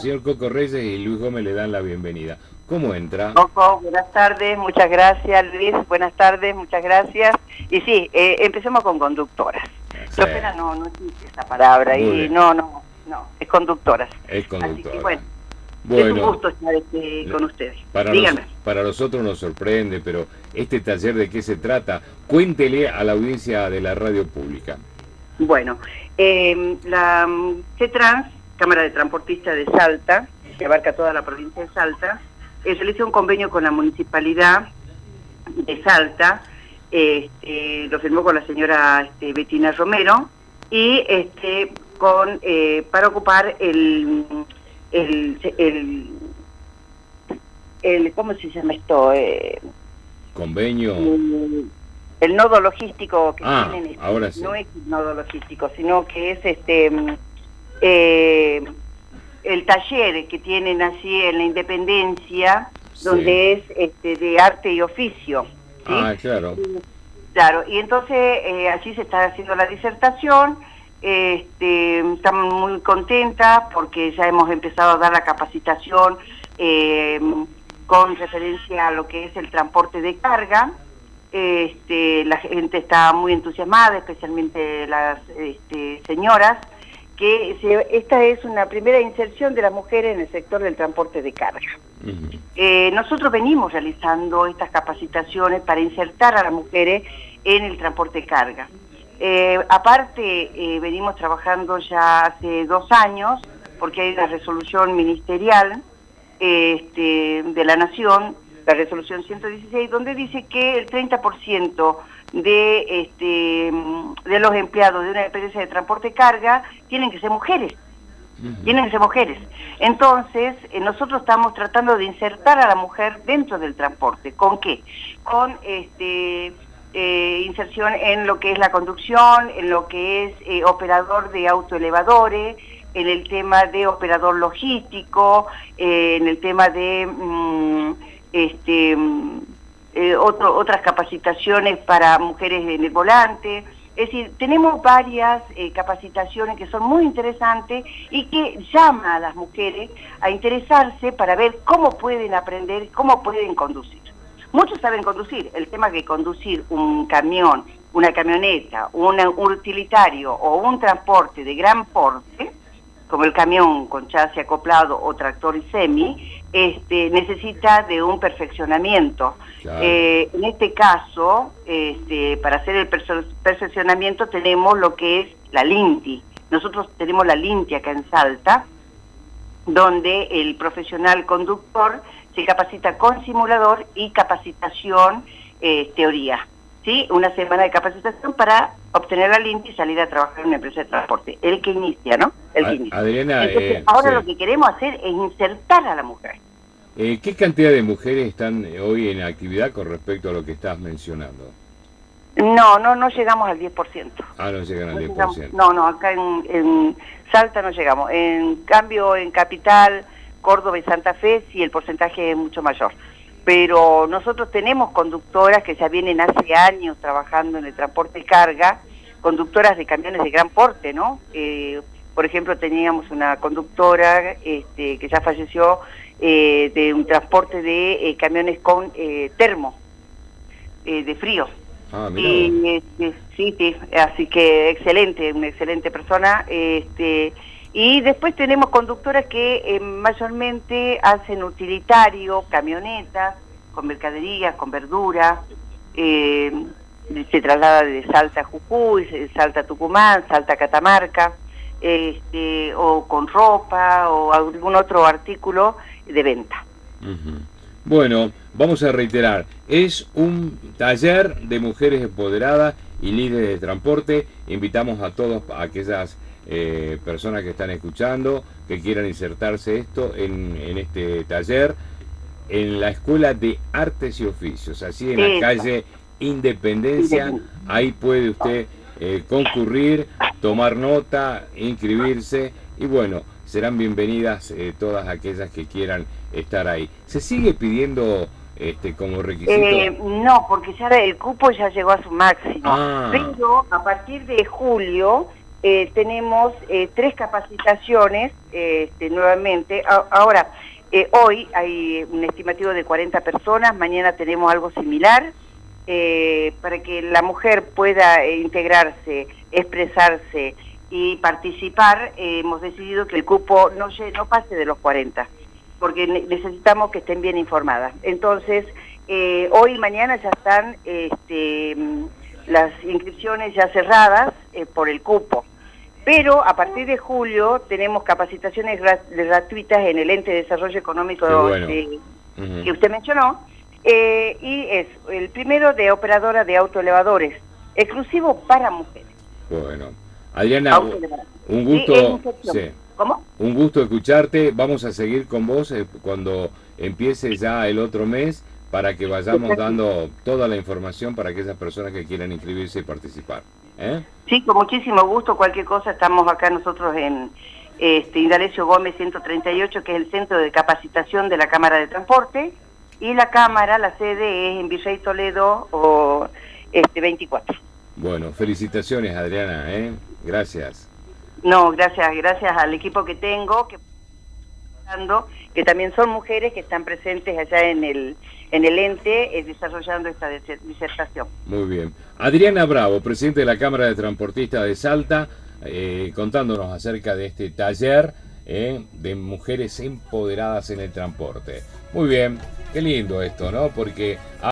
señor Coco Reyes y Luis Gómez le dan la bienvenida. ¿Cómo entra? Coco, buenas tardes, muchas gracias. Luis, buenas tardes, muchas gracias. Y sí, empecemos con conductoras. Sí. Chofera no existe esa palabra. Muy Y bien. no, es conductoras. Es conductora. Así que bueno, es un gusto estar con ustedes. Díganme. Para nosotros nos sorprende, pero este taller, ¿de qué se trata? Cuéntele a la audiencia de la radio pública. Bueno, la CETRANS, Cámara de Transportistas de Salta, que abarca toda la provincia de Salta, realizó un convenio con la Municipalidad de Salta, lo firmó con la señora Betina Romero, y para ocupar el ¿cómo se llama esto? Convenio. El nodo logístico que tienen, ahora sí. No es el nodo logístico, sino que es el taller que tienen así en la Independencia, sí, donde es de arte y oficio, ¿sí? Claro. Claro, y entonces allí se está haciendo la disertación. Estamos muy contentas porque ya hemos empezado a dar la capacitación con referencia a lo que es el transporte de carga. La gente está muy entusiasmada, especialmente las señoras, que esta es una primera inserción de las mujeres en el sector del transporte de carga. Nosotros venimos realizando estas capacitaciones para insertar a las mujeres en el transporte de carga. Aparte, venimos trabajando ya hace 2 años, porque hay una resolución ministerial de la Nación, la resolución 116, donde dice que el 30% de los empleados de una empresa de transporte de carga tienen que ser mujeres. Tienen que ser mujeres. Entonces, nosotros estamos tratando de insertar a la mujer dentro del transporte. ¿Con qué? Con inserción en lo que es la conducción, en lo que es operador de autoelevadores, en el tema de operador logístico, en el tema de otras capacitaciones para mujeres en el volante. Es decir, tenemos varias capacitaciones que son muy interesantes y que llaman a las mujeres a interesarse para ver cómo pueden aprender, cómo pueden conducir. Muchos saben conducir, el tema que conducir un camión, una camioneta, un utilitario o un transporte de gran porte, como el camión con chasis acoplado o tractor y semi, necesita de un perfeccionamiento. Claro. En este caso, para hacer el perfeccionamiento tenemos lo que es la LINTI. Nosotros tenemos la LINTI acá en Salta, donde el profesional conductor se capacita con simulador y capacitación teoría. ¿Sí? Una semana de capacitación para obtener la LINTI y salir a trabajar en una empresa de transporte. El que inicia, ¿no? El que inicia. Adriana, entonces, ahora sí, lo que queremos hacer es insertar a la mujer. ¿Qué cantidad de mujeres están hoy en actividad con respecto a lo que estás mencionando? No llegamos al 10%. No llegan al 10%. Llegamos, no, acá en Salta no llegamos. En cambio, en Capital, Córdoba y Santa Fe, sí, el porcentaje es mucho mayor. Pero nosotros tenemos conductoras que ya vienen hace años trabajando en el transporte de carga, conductoras de camiones de gran porte, ¿no? Por ejemplo, teníamos una conductora que ya falleció de un transporte de camiones con termo, de frío. Y, sí, así que excelente, una excelente persona. Y después tenemos conductoras que mayormente hacen utilitario, camionetas, con mercaderías, con verduras, se traslada de Salta a Jujuy, de Salta a Tucumán, Salta a Catamarca, o con ropa o algún otro artículo de venta. Bueno, vamos a reiterar, es un taller de mujeres empoderadas y líderes de transporte. Invitamos a todos, a aquellas personas que están escuchando, que quieran insertarse en este taller, en la Escuela de Artes y Oficios, así en la calle Independencia. Ahí puede usted concurrir, tomar nota, inscribirse, y bueno, serán bienvenidas todas aquellas que quieran estar ahí. ¿Se sigue pidiendo como requisito? No, porque ya el cupo ya llegó a su máximo, pero a partir de julio tenemos 3 capacitaciones nuevamente. Ahora, hoy hay un estimativo de 40 personas, mañana tenemos algo similar, para que la mujer pueda integrarse, expresarse y participar. Hemos decidido que el cupo no pase de los 40, porque necesitamos que estén bien informadas. Entonces, hoy y mañana ya están las inscripciones ya cerradas por el cupo. Pero a partir de julio tenemos capacitaciones gratuitas en el Ente de Desarrollo Económico que usted mencionó, y es el primero de operadora de autoelevadores, exclusivo para mujeres. Bueno, Adriana, un gusto. Sí. ¿Cómo? Un gusto escucharte. Vamos a seguir con vos cuando empiece ya el otro mes, para que vayamos dando toda la información para aquellas personas que quieran inscribirse y participar. Sí, con muchísimo gusto. Cualquier cosa, estamos acá nosotros en Indalecio Gómez 138, que es el centro de capacitación de la Cámara de Transporte, y la Cámara, la sede es en Virrey Toledo 24. Bueno, felicitaciones, Adriana, gracias. No, gracias al equipo que tengo, que también son mujeres que están presentes allá en el ente desarrollando esta disertación. Muy bien. Adriana Bravo, presidente de la Cámara de Transportistas de Salta, contándonos acerca de este taller de mujeres empoderadas en el transporte. Muy bien, qué lindo esto, ¿no? Porque